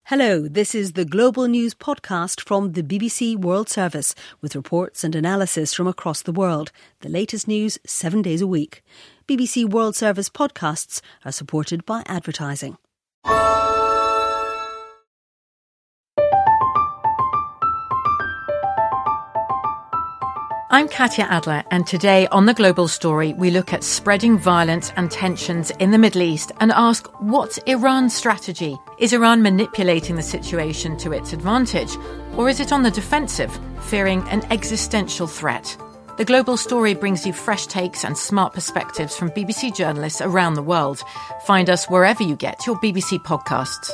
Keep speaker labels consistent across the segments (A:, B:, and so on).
A: Hello, this is the Global News podcast from the BBC World Service with reports and analysis from across the world. The latest news 7 days a week. BBC World Service podcasts are supported by advertising.
B: I'm Katya Adler, and today on The Global Story, we look at spreading violence and tensions in the Middle East and ask, what's Iran's strategy? Is Iran manipulating the situation to its advantage, or is it on the defensive, fearing an existential threat? The Global Story brings you fresh takes and smart perspectives from BBC journalists around the world. Find us wherever you get your BBC podcasts.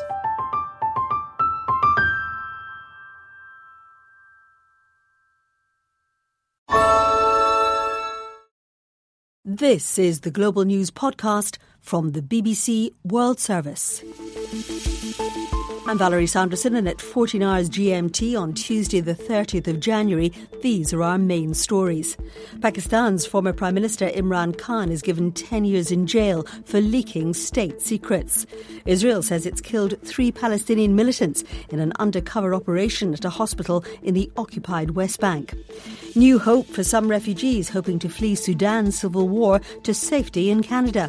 A: This is the Global News podcast from the BBC World Service. I'm Valerie Sanderson, and at 14 hours GMT on Tuesday the 30th of January, these are our main stories. Pakistan's former Prime Minister Imran Khan is given 10 years in jail for leaking state secrets. Israel says it's killed 3 Palestinian militants in an undercover operation at a hospital in the occupied West Bank. New hope for some refugees hoping to flee Sudan's civil war to safety in Canada.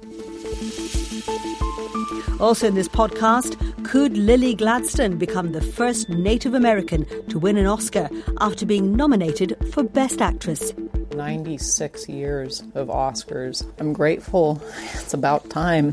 A: Also in this podcast, could Lily Gladstone become the first Native American to win an Oscar after being nominated for Best Actress?
C: 96 years of Oscars. I'm grateful. It's about time.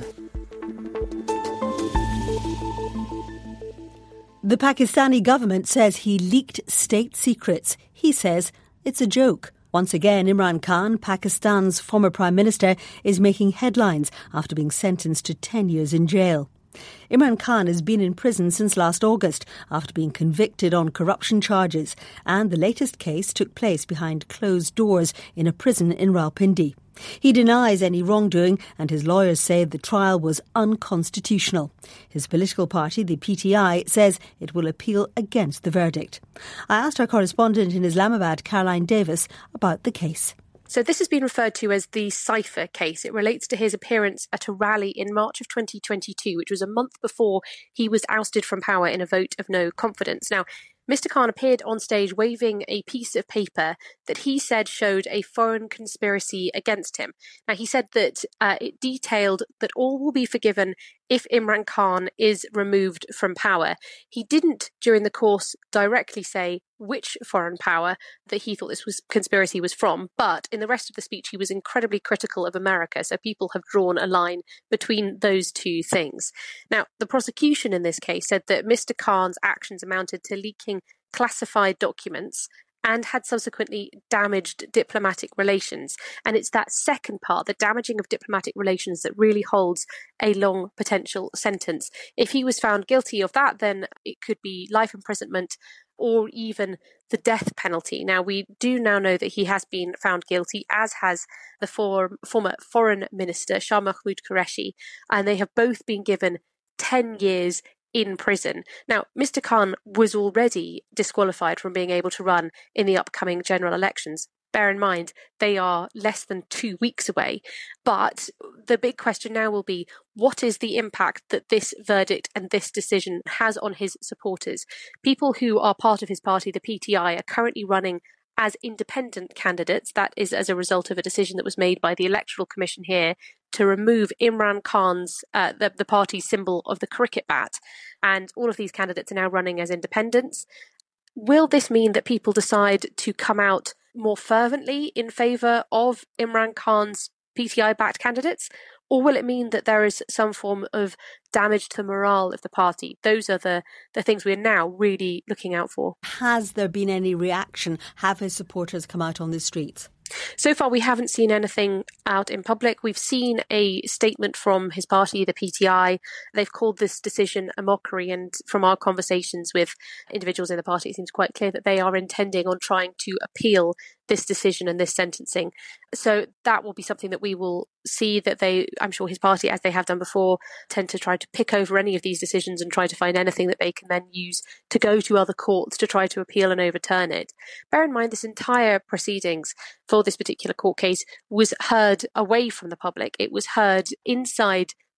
A: The Pakistani government says he leaked state secrets. He says it's a joke. Once again, Imran Khan, Pakistan's former Prime Minister, is making headlines after being sentenced to 10 years in jail. Imran Khan has been in prison since last August after being convicted on corruption charges, and the latest case took place behind closed doors in a prison in Rawalpindi. He denies any wrongdoing, and his lawyers say the trial was unconstitutional. His political party, the PTI, says it will appeal against the verdict. I asked our correspondent in Islamabad, Caroline Davis, about the case.
D: So this has been referred to as the Cypher case. It relates to his appearance at a rally in March of 2022, which was a month before he was ousted from power in a vote of no confidence. Now, Mr. Khan appeared on stage waving a piece of paper that he said showed a foreign conspiracy against him. Now, he said that it detailed that all will be forgiven if Imran Khan is removed from power. He didn't, during the course, directly say which foreign power that he thought this conspiracy was from, but in the rest of the speech, he was incredibly critical of America, so people have drawn a line between those two things. Now, the prosecution in this case said that Mr. Khan's actions amounted to leaking classified documents and had subsequently damaged diplomatic relations. And it's that second part, the damaging of diplomatic relations, that really holds a long potential sentence. If he was found guilty of that, then it could be life imprisonment or even the death penalty. Now, we do now know that he has been found guilty, as has the former foreign minister, Shah Mahmood Qureshi, and they have both been given 10 years in prison. Now, Mr. Khan was already disqualified from being able to run in the upcoming general elections. Bear in mind, they are less than 2 weeks away. But the big question now will be, what is the impact that this verdict and this decision has on his supporters? People who are part of his party, the PTI, are currently running as independent candidates. That is as a result of a decision that was made by the Electoral Commission here to remove Imran Khan's, the party's symbol of the cricket bat. And all of these candidates are now running as independents. Will this mean that people decide to come out more fervently in favour of Imran Khan's PTI-backed candidates? Or will it mean that there is some form of damage to the morale of the party? Those are the things we're now really looking out for.
A: Has there been any reaction? Have his supporters come out on the streets?
D: So far, we haven't seen anything out in public. We've seen a statement from his party, the PTI. They've called this decision a mockery. And from our conversations with individuals in the party, it seems quite clear that they are intending on trying to appeal this decision and this sentencing. So that will be something that we will see, that I'm sure his party, as they have done before, tend to try to pick over any of these decisions and try to find anything that they can then use to go to other courts to try to appeal and overturn it. Bear in mind, this entire proceedings for this particular court case was heard away from the public. It was heard inside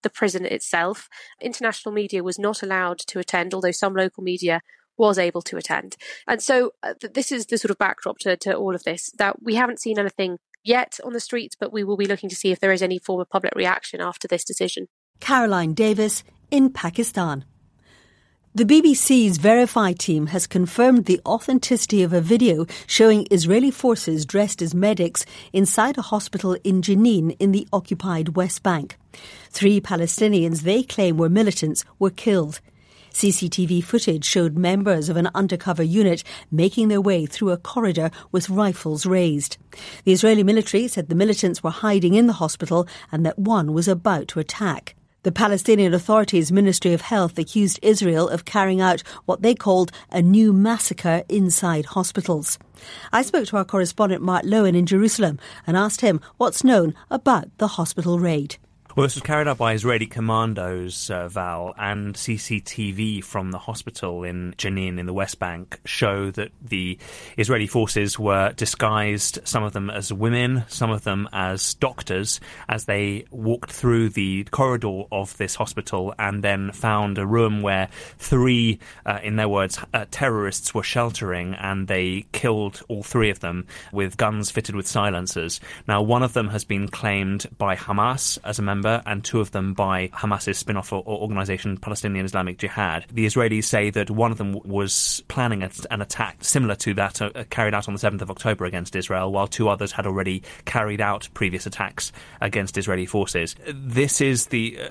D: the prison itself. International media was not allowed to attend, although some local media was able to attend. And so this is the sort of backdrop to all of this, that we haven't seen anything yet on the streets, but we will be looking to see if there is any form of public reaction after this decision.
A: Caroline Davis in Pakistan. The BBC's Verify team has confirmed the authenticity of a video showing Israeli forces dressed as medics inside a hospital in Jenin in the occupied West Bank. 3 Palestinians they claim were militants were killed. CCTV footage showed members of an undercover unit making their way through a corridor with rifles raised. The Israeli military said the militants were hiding in the hospital and that one was about to attack. The Palestinian Authority's Ministry of Health accused Israel of carrying out what they called a new massacre inside hospitals. I spoke to our correspondent Mark Lowen in Jerusalem and asked him what's known about the hospital raid.
E: Well, this was carried out by Israeli commandos, Val, and CCTV from the hospital in Jenin in the West Bank show that the Israeli forces were disguised, some of them as women, some of them as doctors, as they walked through the corridor of this hospital and then found a room where 3, in their words, terrorists were sheltering, and they killed all 3 of them with guns fitted with silencers. Now, one of them has been claimed by Hamas as a member, and 2 of them by Hamas's spin-off organisation, Palestinian Islamic Jihad. The Israelis say that one of them was planning an attack similar to that carried out on the 7th of October against Israel, while 2 others had already carried out previous attacks against Israeli forces. This is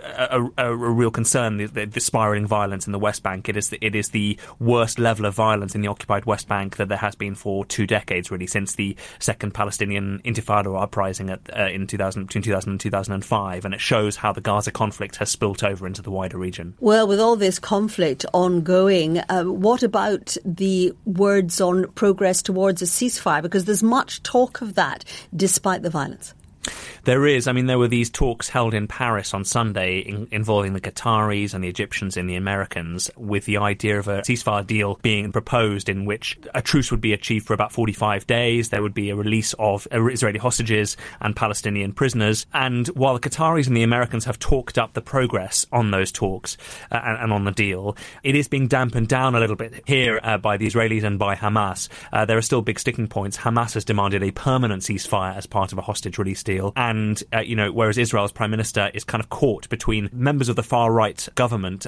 E: a real concern, the spiralling violence in the West Bank. It is the worst level of violence in the occupied West Bank that there has been for 2 decades, really, since the second Palestinian Intifada uprising between 2000 and 2005, and it shows how the Gaza conflict has spilt over into the wider region.
A: Well, with all this conflict ongoing, what about the words on progress towards a ceasefire? Because there's much talk of that despite the violence.
E: There is. I mean, there were these talks held in Paris on Sunday involving the Qataris and the Egyptians and the Americans, with the idea of a ceasefire deal being proposed in which a truce would be achieved for about 45 days. There would be a release of Israeli hostages and Palestinian prisoners. And while the Qataris and the Americans have talked up the progress on those talks and on the deal, it is being dampened down a little bit here by the Israelis and by Hamas. There are still big sticking points. Hamas has demanded a permanent ceasefire as part of a hostage release deal. And, whereas Israel's Prime Minister is kind of caught between members of the far-right government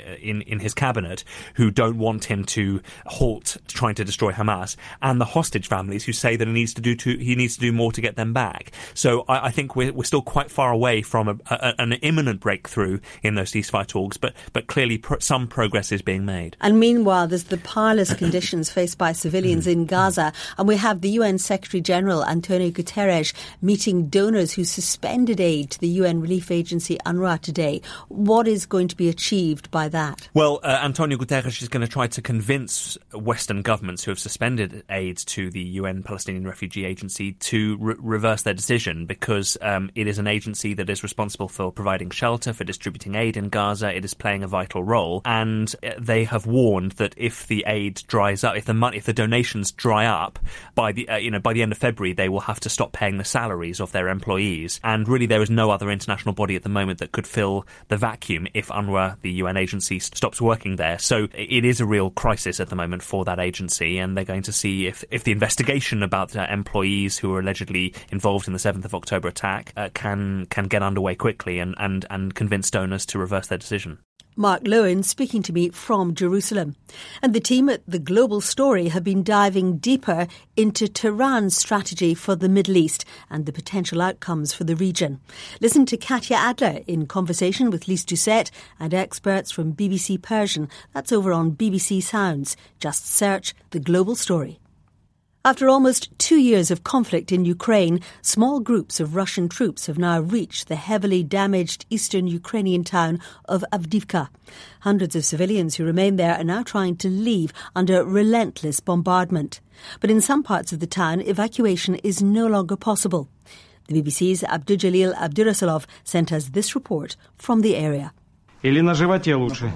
E: in his cabinet who don't want him to halt trying to destroy Hamas, and the hostage families who say that he needs to do more to get them back. So I think we're still quite far away from an imminent breakthrough in those ceasefire talks, but clearly some progress is being made.
A: And meanwhile, there's the parlous conditions faced by civilians in Gaza, and we have the UN Secretary-General Antonio Guterres meeting donors who suspended aid to the UN relief agency UNRWA today. What is going to be achieved by that?
E: Well, Antonio Guterres is going to try to convince Western governments who have suspended aid to the UN Palestinian Refugee Agency to reverse their decision, because it is an agency that is responsible for providing shelter, for distributing aid in Gaza. It is playing a vital role, and they have warned that if the aid dries up, if the donations dry up by the end of February, they will have to stop paying the salaries of their employees. And really, there is no other international body at the moment that could fill the vacuum if UNRWA, the UN agency, stops working there. So it is a real crisis at the moment for that agency, and they're going to see if the investigation about employees who were allegedly involved in the 7th of October attack can get underway quickly and convince donors to reverse their decision.
A: Mark Lowen speaking to me from Jerusalem. And the team at The Global Story have been diving deeper into Tehran's strategy for the Middle East and the potential outcomes for the region. Listen to Katya Adler in conversation with Lise Doucette and experts from BBC Persian. That's over on BBC Sounds. Just search The Global Story. After almost 2 years of conflict in Ukraine, small groups of Russian troops have now reached the heavily damaged eastern Ukrainian town of Avdiivka. Hundreds of civilians who remain there are now trying to leave under relentless bombardment. But in some parts of the town, evacuation is no longer possible. The BBC's Abdujalil Abdurasalov sent us this report from the area.
F: Или на животе лучше.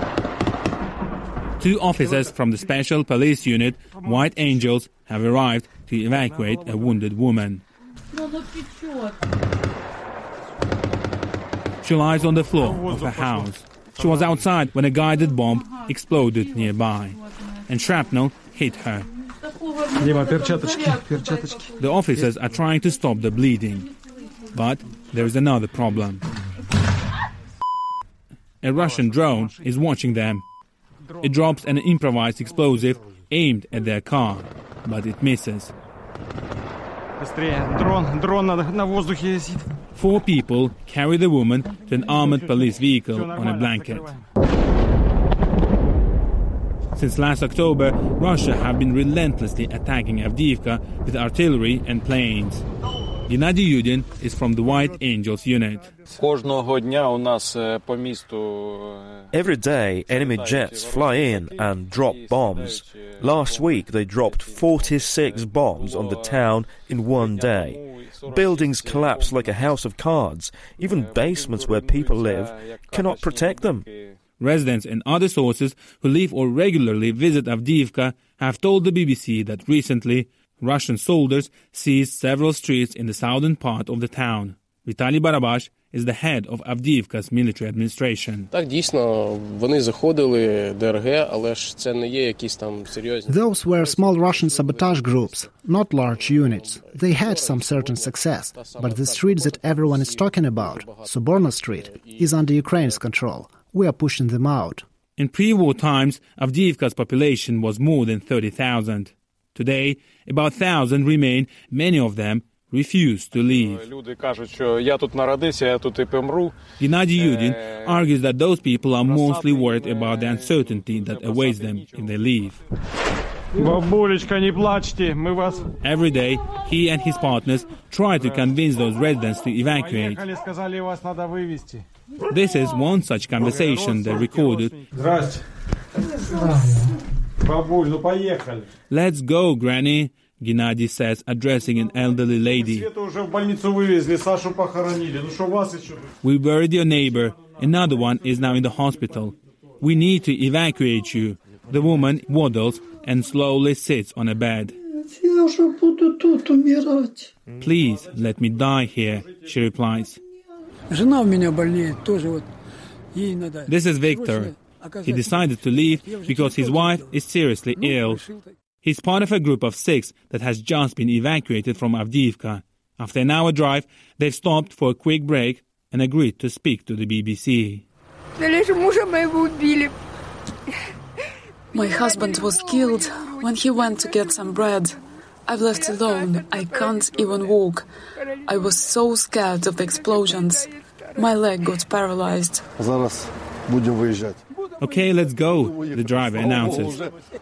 G: 2 officers from the Special Police Unit, White Angels, have arrived to evacuate a wounded woman. She lies on the floor of her house. She was outside when a guided bomb exploded nearby, and shrapnel hit her. The officers are trying to stop the bleeding, but there is another problem. A Russian drone is watching them. It drops an improvised explosive aimed at their car, but it misses. 4 people carry the woman to an armored police vehicle on a blanket. Since last October, Russia have been relentlessly attacking Avdiivka with artillery and planes. Gennady Yudin is from the White Angels unit.
H: Every day, enemy jets fly in and drop bombs. Last week, they dropped 46 bombs on the town in one day. Buildings collapse like a house of cards. Even basements where people live cannot protect them.
G: Residents and other sources who live or regularly visit Avdiivka have told the BBC that recently Russian soldiers seized several streets in the southern part of the town. Vitaly Barabash is the head of Avdiivka's military administration.
I: Those were small Russian sabotage groups, not large units. They had some certain success, but the street that everyone is talking about, Soborno Street, is under Ukraine's control. We are pushing them out.
G: In pre-war times, Avdiivka's population was more than 30,000. Today, about 1,000 remain, many of them refuse to leave. Gennady Yudin argues that those people are mostly worried about the uncertainty that awaits them if they leave. Every day, he and his partners try to convince those residents to evacuate. This is one such conversation they recorded. Let's go, Granny, Gennady says, addressing an elderly lady. We buried your neighbor. Another one is now in the hospital. We need to evacuate you. The woman waddles and slowly sits on a bed. Please let me die here, she replies. This is Victor. He decided to leave because his wife is seriously ill. He's part of a group of 6 that has just been evacuated from Avdiivka. After an hour drive, they've stopped for a quick break and agreed to speak to the BBC.
J: My husband was killed when he went to get some bread. I've left alone. I can't even walk. I was so scared of the explosions. My leg got paralyzed.
G: Okay, let's go, the driver announces.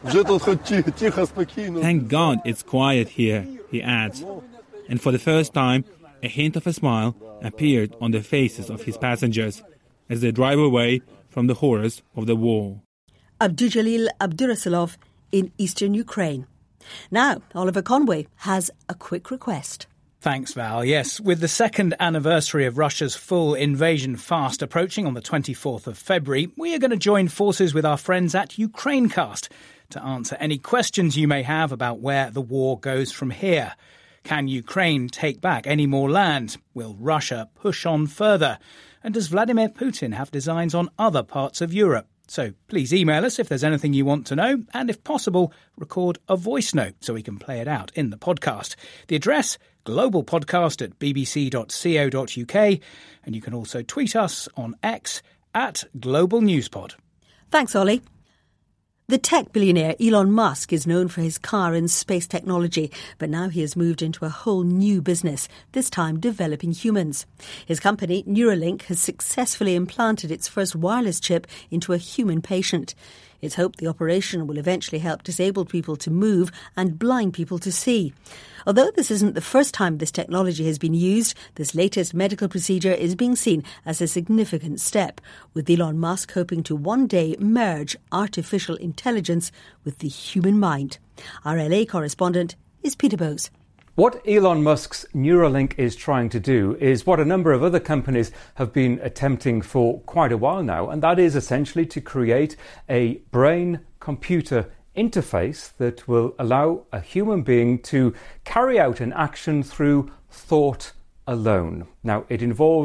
G: Thank God it's quiet here, he adds. And for the first time, a hint of a smile appeared on the faces of his passengers as they drive away from the horrors of the war.
A: Abdujalil Abdurasulov in eastern Ukraine. Now, Oliver Conway has a quick request.
K: Thanks, Val. Yes, with the second anniversary of Russia's full invasion fast approaching on the 24th of February, we are going to join forces with our friends at Ukrainecast to answer any questions you may have about where the war goes from here. Can Ukraine take back any more land? Will Russia push on further? And does Vladimir Putin have designs on other parts of Europe? So please email us if there's anything you want to know, and if possible, record a voice note so we can play it out in the podcast. The address, globalpodcast@bbc.co.uk, and you can also tweet us on X @GlobalNewsPod.
A: Thanks, Ollie. The tech billionaire Elon Musk is known for his car and space technology, but now he has moved into a whole new business, this time developing humans. His company, Neuralink, has successfully implanted its first wireless chip into a human patient. It's hoped the operation will eventually help disabled people to move and blind people to see. Although this isn't the first time this technology has been used, this latest medical procedure is being seen as a significant step, with Elon Musk hoping to one day merge artificial intelligence with the human mind. Our LA correspondent is Peter Bowes.
L: What Elon Musk's Neuralink is trying to do is what a number of other companies have been attempting for quite a while now, and that is essentially to create a brain-computer interface that will allow a human being to carry out an action through thought alone. Now, it involves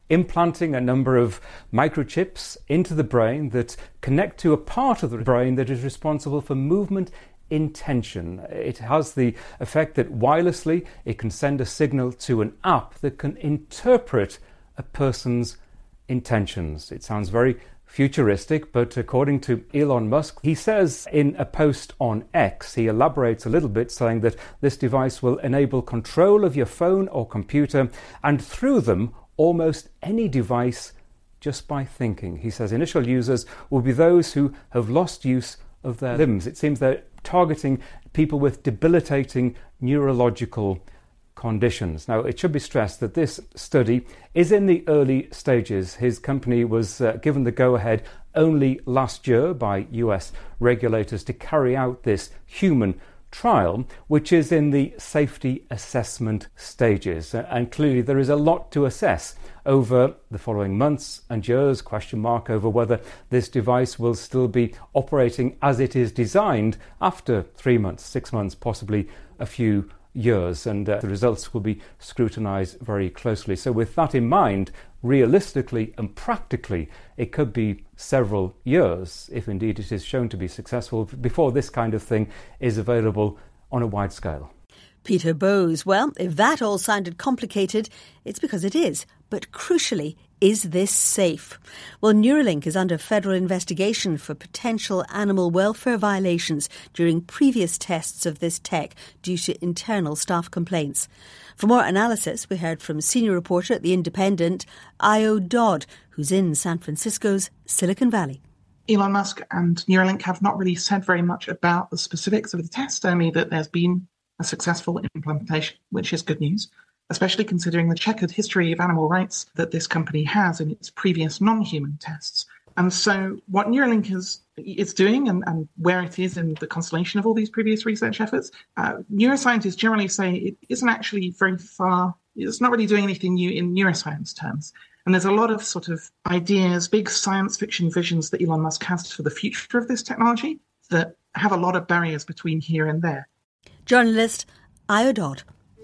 L: implanting a number of microchips into the brain that connect to a part of the brain that is responsible for movement intention. It has the effect that wirelessly it can send a signal to an app that can interpret a person's intentions. It sounds very futuristic, but according to Elon Musk, he says in a post on X, he elaborates a little bit, saying that this device will enable control of your phone or computer, and through them almost any device just by thinking. He says initial users will be those who have lost use of their limbs. It seems they're targeting people with debilitating neurological conditions. Now, it should be stressed that this study is in the early stages. His company was given the go-ahead only last year by US regulators to carry out this human trial, which is in the safety assessment stages. And clearly there is a lot to assess over the following months and years, question mark over whether this device will still be operating as it is designed after 3 months, 6 months, possibly a few years, and the results will be scrutinised very closely. So with that in mind, realistically and practically, it could be several years, if indeed it is shown to be successful, before this kind of thing is available on a wide scale.
A: Peter Bowes. Well, if that all sounded complicated, it's because it is. But crucially, is this safe? Well, Neuralink is under federal investigation for potential animal welfare violations during previous tests of this tech due to internal staff complaints. For more analysis, we heard from senior reporter at The Independent, Io Dodd, who's in San Francisco's Silicon Valley.
M: Elon Musk and Neuralink have not really said very much about the specifics of the test, only that there's been a successful implementation, which is good news, especially considering the checkered history of animal rights that this company has in its previous non-human tests. And so what Neuralink is doing and where it is in the constellation of all these previous research efforts, neuroscientists generally say it isn't actually very far, it's not really doing anything new in neuroscience terms. And there's a lot of sort of ideas, big science fiction visions that Elon Musk has for the future of this technology that have a lot of barriers between here and there.
A: Journalist Io Dodd.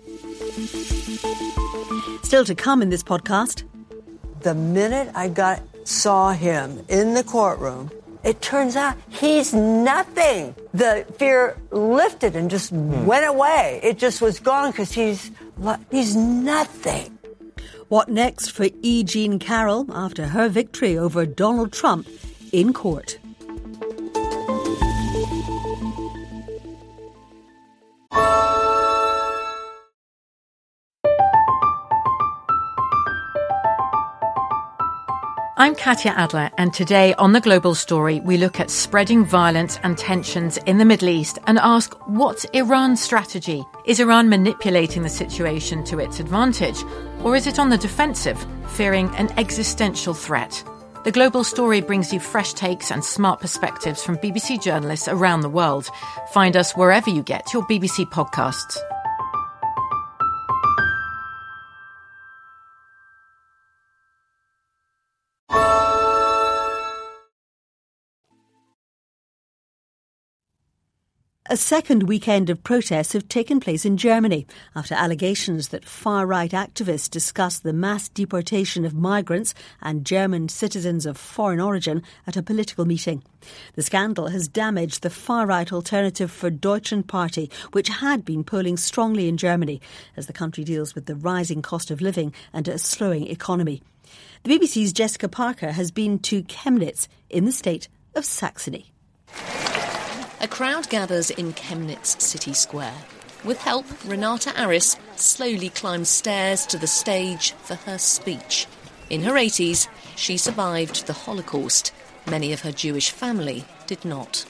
A: Still to come in this podcast.
N: The minute I saw him in the courtroom, it turns out he's nothing. The fear lifted and just went away. It just was gone because he's nothing.
A: What next for E. Jean Carroll after her victory over Donald Trump in court?
B: I'm Katya Adler, and today on The Global Story, we look at spreading violence and tensions in the Middle East and ask, what's Iran's strategy? Is Iran manipulating the situation to its advantage? Or is it on the defensive, fearing an existential threat? The Global Story brings you fresh takes and smart perspectives from BBC journalists around the world. Find us wherever you get your BBC podcasts.
A: A second weekend of protests have taken place in Germany after allegations that far-right activists discussed the mass deportation of migrants and German citizens of foreign origin at a political meeting. The scandal has damaged the far-right Alternative for Deutschland party, which had been polling strongly in Germany as the country deals with the rising cost of living and a slowing economy. The BBC's Jessica Parker has been to Chemnitz in the state of Saxony.
O: A crowd gathers in Chemnitz city square. With help, Renata Aris slowly climbs stairs to the stage for her speech. In her 80s, she survived the Holocaust. Many of her Jewish family did not.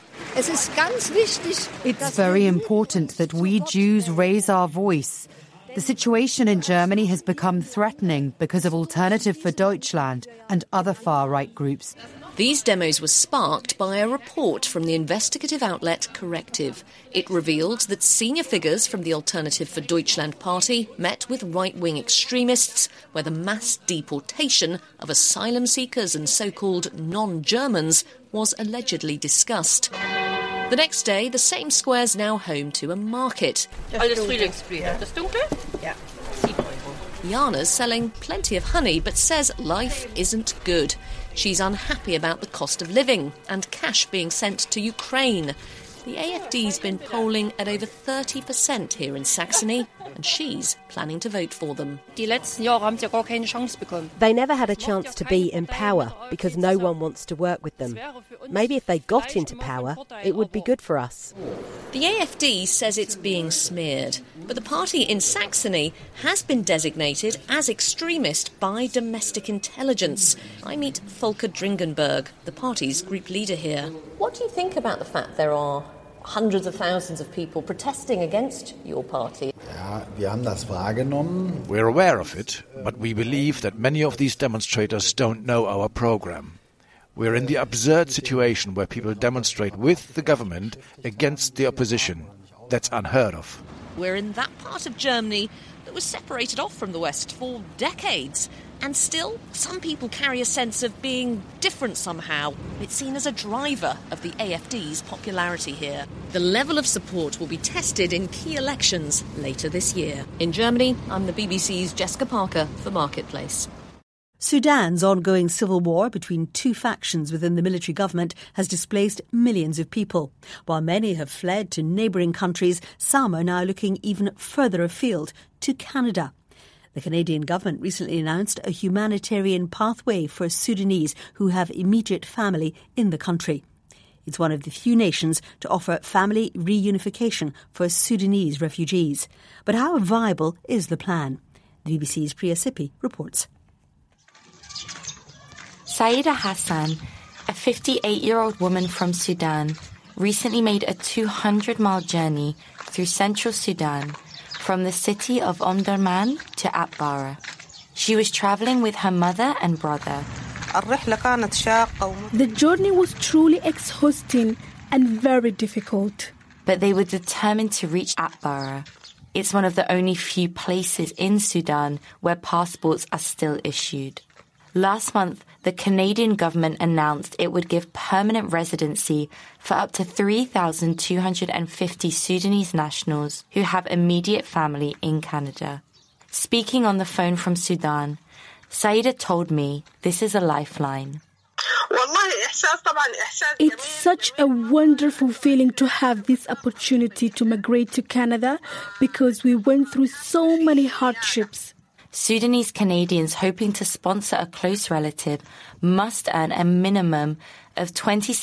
P: It's very important that we Jews raise our voice. The situation in Germany has become threatening because of Alternative for Deutschland and other far-right groups.
O: These demos were sparked by a report from the investigative outlet Corrective. It revealed that senior figures from the Alternative for Deutschland party met with right-wing extremists where the mass deportation of asylum seekers and so-called non-Germans was allegedly discussed. The next day, the same square's now home to a market.
Q: Alles Frühlingsblüher. Das Dunkle? Ja. 7 €.
O: Jana's selling plenty of honey but says life isn't good. She's unhappy about the cost of living and cash being sent to Ukraine. The AFD's been polling at over 30% here in Saxony, and she's planning to vote for them.
Q: They never had a chance to be in power because no one wants to work with them. Maybe if they got into power, it would be good for us.
O: The AFD says it's being smeared, but the party in Saxony has been designated as extremist by domestic intelligence. I meet Volker Dringenberg, the party's group leader here. What do you think about the fact there are hundreds of thousands of people protesting against your party?
R: We're aware of it, but we believe that many of these demonstrators don't know our program. We're in the absurd situation where people demonstrate with the government against the opposition. That's unheard of.
O: We're in that part of Germany that was separated off from the West for decades. And still, some people carry a sense of being different somehow. It's seen as a driver of the AFD's popularity here. The level of support will be tested in key elections later this year. In Germany, I'm the BBC's Jessica Parker for Marketplace.
A: Sudan's ongoing civil war between two factions within the military government has displaced millions of people. While many have fled to neighbouring countries, some are now looking even further afield to Canada. The Canadian government recently announced a humanitarian pathway for Sudanese who have immediate family in the country. It's one of the few nations to offer family reunification for Sudanese refugees. But how viable is the plan? The BBC's Priya Sippy reports.
S: Saida Hassan, a 58-year-old woman from Sudan, recently made a 200-mile journey through central Sudan from the city of Omdurman to Atbara. She was travelling with her mother and brother.
T: The journey was truly exhausting and very difficult.
S: But they were determined to reach Atbara. It's one of the only few places in Sudan where passports are still issued. Last month, the Canadian government announced it would give permanent residency for up to 3,250 Sudanese nationals who have immediate family in Canada. Speaking on the phone from Sudan, Saida told me this is a lifeline.
T: It's such a wonderful feeling to have this opportunity to migrate to Canada because we went through so many hardships.
S: Sudanese Canadians hoping to sponsor a close relative must earn a minimum of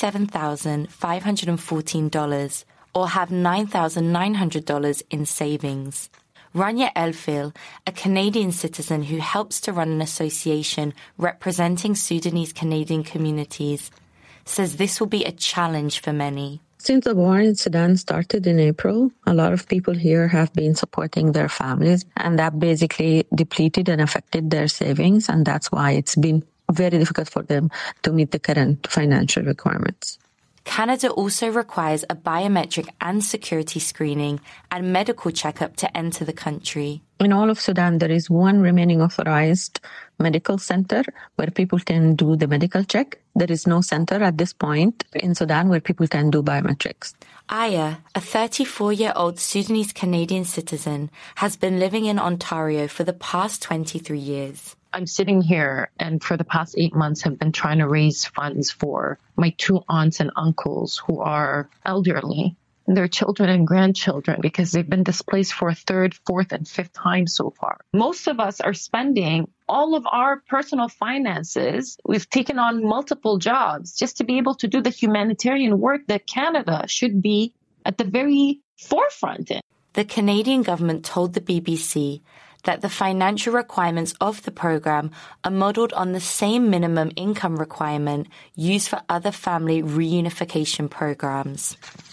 S: $27,514 or have $9,900 in savings. Rania Elfil, a Canadian citizen who helps to run an association representing Sudanese Canadian communities, says this will be a challenge for many.
U: Since the war in Sudan started in April, a lot of people here have been supporting their families, and that basically depleted and affected their savings, and that's why it's been very difficult for them to meet the current financial requirements.
S: Canada also requires a biometric and security screening and medical checkup to enter the country.
U: In all of Sudan, there is one remaining authorized medical center where people can do the medical check. There is no center at this point in Sudan where people can do biometrics.
S: Aya, a 34-year-old Sudanese Canadian citizen, has been living in Ontario for the past 23 years.
V: I'm sitting here and for the past 8 months have been trying to raise funds for my 2 aunts and uncles who are elderly, their children and grandchildren, because they've been displaced for a 3rd, 4th, and 5th time so far. Most of us are spending all of our personal finances. We've taken on multiple jobs just to be able to do the humanitarian work that Canada should be at the very forefront in.
S: The Canadian government told the BBC that the financial requirements of the program are modelled on the same minimum income requirement used for other family reunification programs.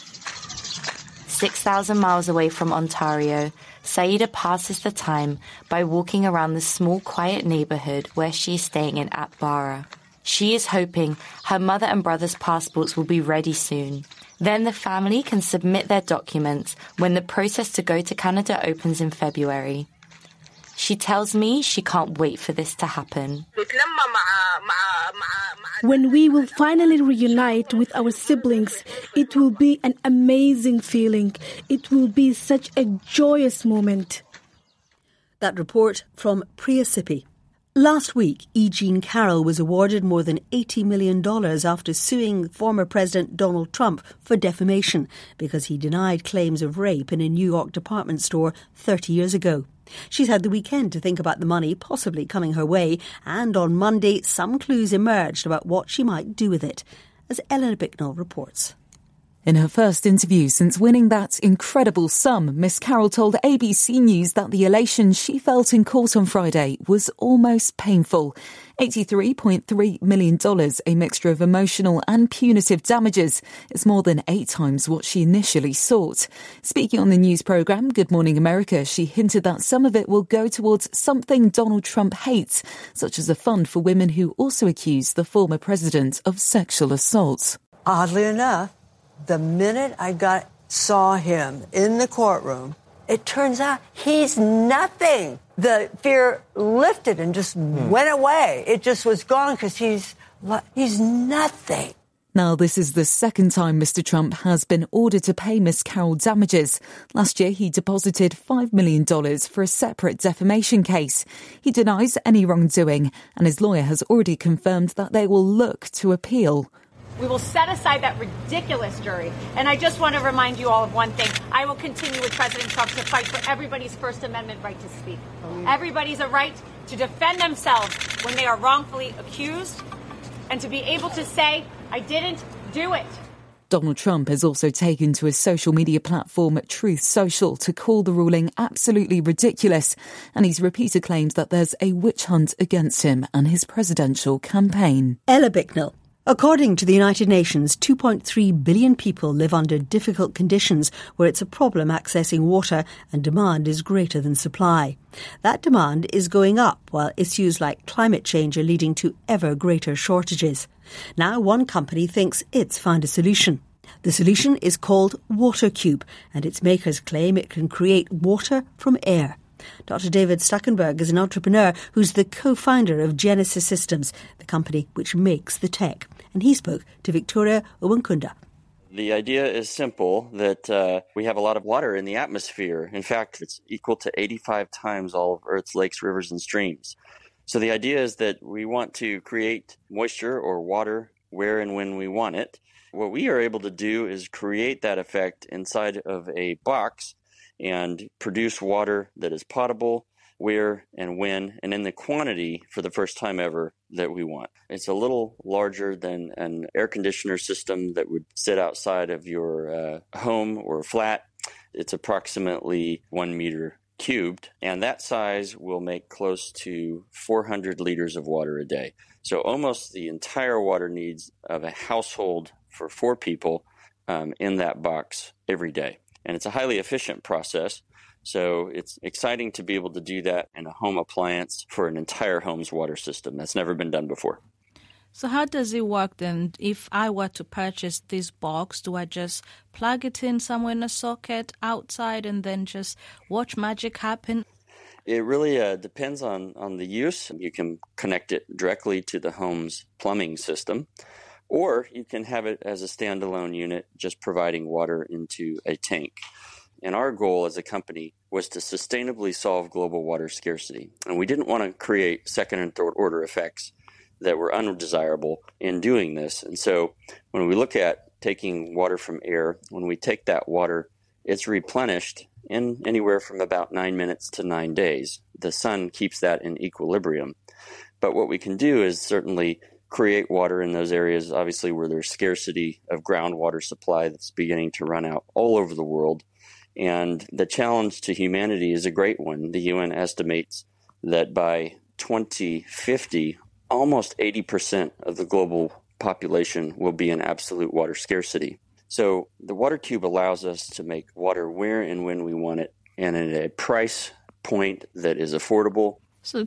S: 6,000 miles away from Ontario, Saida passes the time by walking around the small, quiet neighbourhood where she is staying in Atbara. She is hoping her mother and brother's passports will be ready soon. Then the family can submit their documents when the process to go to Canada opens in February. She tells me she can't wait for this to happen.
T: When we will finally reunite with our siblings, it will be an amazing feeling. It will be such a joyous moment.
A: That report from Priya Sippy. Last week, E. Jean Carroll was awarded more than $80 million after suing former President Donald Trump for defamation because he denied claims of rape in a New York department store 30 years ago. She's had the weekend to think about the money possibly coming her way, and on Monday some clues emerged about what she might do with it, as Eleanor Bicknell reports.
C: In her first interview since winning that incredible sum, Miss Carroll told ABC News that the elation she felt in court on Friday was almost painful. $83.3 million, a mixture of emotional and punitive damages, is more than 8 times what she initially sought. Speaking on the news programme Good Morning America, she hinted that some of it will go towards something Donald Trump hates, such as a fund for women who also accuse the former president of sexual assault.
N: Oddly enough, the minute I saw him in the courtroom, it turns out he's nothing. The fear lifted and just went away. It just was gone because he's nothing.
C: Now, this is the second time Mr. Trump has been ordered to pay Miss Carroll damages. Last year, he deposited $5 million for a separate defamation case. He denies any wrongdoing, and his lawyer has already confirmed that they will look to appeal.
D: We will set aside that ridiculous jury. And I just want to remind you all of one thing. I will continue with President Trump to fight for everybody's First Amendment right to speak. Everybody's a right to defend themselves when they are wrongfully accused and to be able to say, I didn't do it.
C: Donald Trump has also taken to his social media platform Truth Social to call the ruling absolutely ridiculous, and he's repeated claims that there's a witch hunt against him and his presidential campaign.
A: Ella Bicknell. According to the United Nations, 2.3 billion people live under difficult conditions where it's a problem accessing water and demand is greater than supply. That demand is going up while issues like climate change are leading to ever greater shortages. Now one company thinks it's found a solution. The solution is called WaterCube, and its makers claim it can create water from air. Dr. David Stuckenberg is an entrepreneur who's the co-founder of Genesis Systems, the company which makes the tech. And he spoke to Victoria Owankunda.
W: The idea is simple, that we have a lot of water in the atmosphere. In fact, it's equal to 85 times all of Earth's lakes, rivers, and streams. So the idea is that we want to create moisture or water where and when we want it. What we are able to do is create that effect inside of a box and produce water that is potable where and when and in the quantity for the first time ever that we want. It's a little larger than an air conditioner system that would sit outside of your home or flat. It's approximately 1 meter cubed, and that size will make close to 400 liters of water a day. So almost the entire water needs of a household for 4 people in that box every day. And it's a highly efficient process, so it's exciting to be able to do that in a home appliance for an entire home's water system. That's never been done before.
X: So how does it work then? If I were to purchase this box, do I just plug it in somewhere in a socket outside and then just watch magic happen?
W: It really depends on the use. You can connect it directly to the home's plumbing system, or you can have it as a standalone unit, just providing water into a tank. And our goal as a company was to sustainably solve global water scarcity. And we didn't want to create second and third order effects that were undesirable in doing this. And so when we look at taking water from air, when we take that water, it's replenished in anywhere from about 9 minutes to 9 days. The sun keeps that in equilibrium. But what we can do is certainly create water in those areas, obviously, where there's scarcity of groundwater supply that's beginning to run out all over the world. And the challenge to humanity is a great one. The UN estimates that by 2050, almost 80% of the global population will be in absolute water scarcity. So the WaterCube allows us to make water where and when we want it, and at a price point that is affordable.
X: So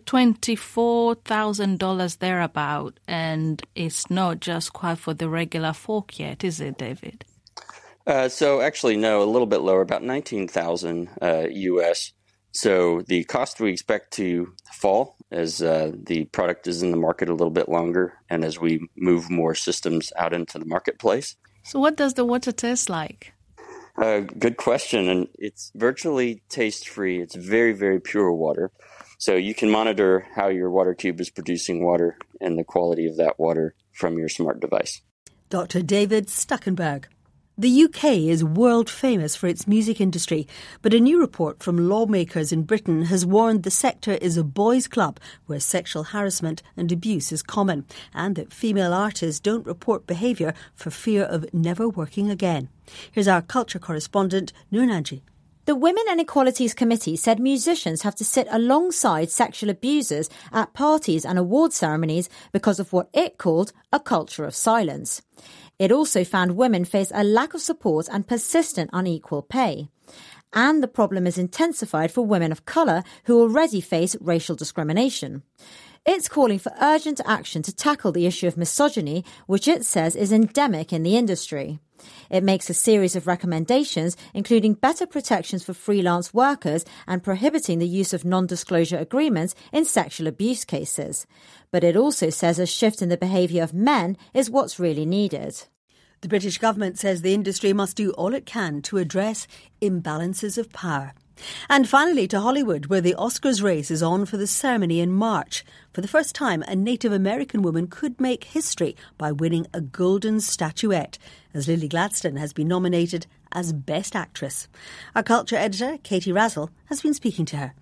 X: $24,000 thereabout, and it's not just quite for the regular folk yet, is it, David?
W: So actually, no, a little bit lower, about $19,000 US. So the cost we expect to fall as the product is in the market a little bit longer and as we move more systems out into the marketplace.
X: So what does the water taste like?
W: Good question. And it's virtually taste-free. It's very, very pure water. So you can monitor how your water tube is producing water and the quality of that water from your smart device.
A: Dr. David Stuckenberg. The UK is world famous for its music industry, but a new report from lawmakers in Britain has warned the sector is a boys' club where sexual harassment and abuse is common, and that female artists don't report behaviour for fear of never working again. Here's our culture correspondent, Noor Nanji.
E: The Women and Equalities Committee said musicians have to sit alongside sexual abusers at parties and award ceremonies because of what it called a culture of silence. It also found women face a lack of support and persistent unequal pay. And the problem is intensified for women of colour who already face racial discrimination. It's calling for urgent action to tackle the issue of misogyny, which it says is endemic in the industry. It makes a series of recommendations, including better protections for freelance workers and prohibiting the use of non-disclosure agreements in sexual abuse cases. But it also says a shift in the behaviour of men is what's really needed.
A: The British government says the industry must do all it can to address imbalances of power. And finally to Hollywood, where the Oscars race is on for the ceremony in March. For the first time, a Native American woman could make history by winning a Golden Statuette, as Lily Gladstone has been nominated as Best Actress. Our culture editor, Katie Razzle, has been speaking to her.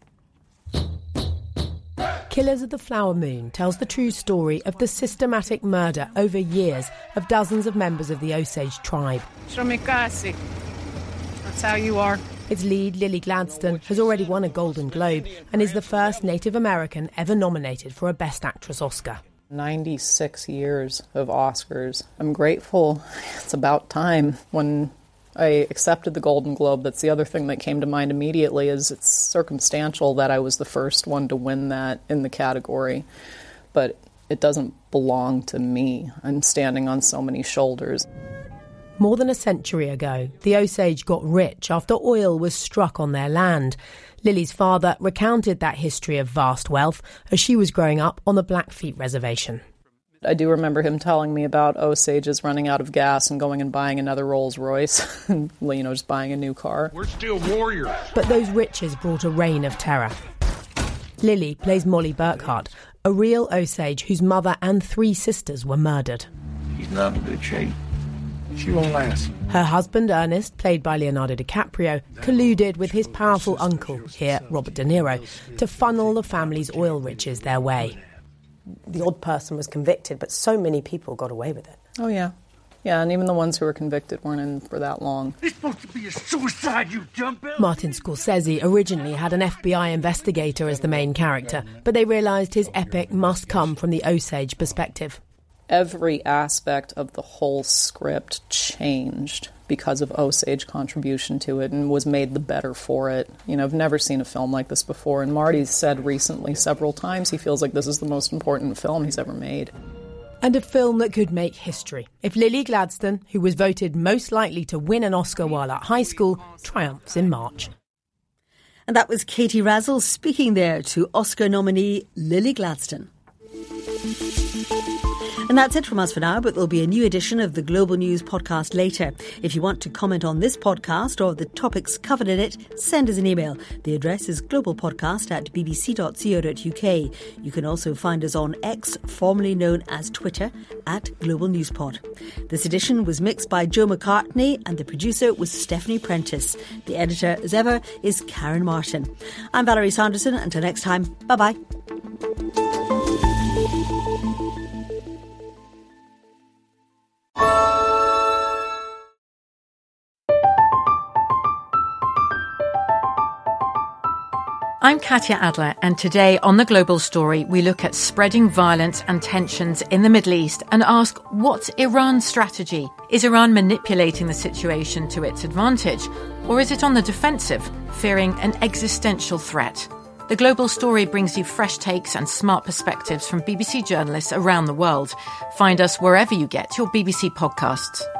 F: Killers of the Flower Moon tells the true story of the systematic murder over years of dozens of members of the Osage tribe.
H: That's how you are.
F: Its lead, Lily Gladstone, has already won a Golden Globe and is the first Native American ever nominated for a Best Actress Oscar.
I: 96 years of Oscars. I'm grateful. It's about time. When I accepted the Golden Globe, that's the other thing that came to mind immediately, is it's circumstantial that I was the first one to win that in the category. But it doesn't belong to me. I'm standing on so many shoulders.
F: More than a century ago, the Osage got rich after oil was struck on their land. Lily's father recounted that history of vast wealth as she was growing up on the Blackfeet Reservation.
I: I do remember him telling me about Osages running out of gas and going and buying another Rolls Royce, and, just buying a new car.
H: We're still warriors.
F: But those riches brought a reign of terror. Lily plays Molly Burkhart, a real Osage whose mother and 3 sisters were murdered.
H: He's not in good shape. She won't last.
F: Her husband, Ernest, played by Leonardo DiCaprio, colluded with his powerful uncle, here Robert De Niro, to funnel the family's oil riches their way.
Y: The odd person was convicted, but so many people got away with it.
I: Oh, yeah. Yeah, and even the ones who were convicted weren't in for that long.
H: It's supposed to be a suicide, you dumb.
F: Martin Scorsese originally had an FBI investigator as the main character, but they realised his epic must come from the Osage perspective.
I: Every aspect of the whole script changed because of Osage contribution to it and was made the better for it. I've never seen a film like this before, and Marty's said recently several times he feels like this is the most important film he's ever made.
F: And a film that could make history if Lily Gladstone, who was voted most likely to win an Oscar while at high school, triumphs in March.
A: And that was Katie Razzle speaking there to Oscar nominee Lily Gladstone. And that's it from us for now, but there'll be a new edition of the Global News podcast later. If you want to comment on this podcast or the topics covered in it, send us an email. The address is globalpodcast@bbc.co.uk. You can also find us on X, formerly known as Twitter, @GlobalNewsPod. This edition was mixed by Joe McCartney and the producer was Stephanie Prentice. The editor, as ever, is Karen Martin. I'm Valerie Sanderson. Until next time, bye-bye.
B: I'm Katya Adler, and today on The Global Story, we look at spreading violence and tensions in the Middle East and ask, what's Iran's strategy? Is Iran manipulating the situation to its advantage? Or is it on the defensive, fearing an existential threat? The Global Story brings you fresh takes and smart perspectives from BBC journalists around the world. Find us wherever you get your BBC podcasts.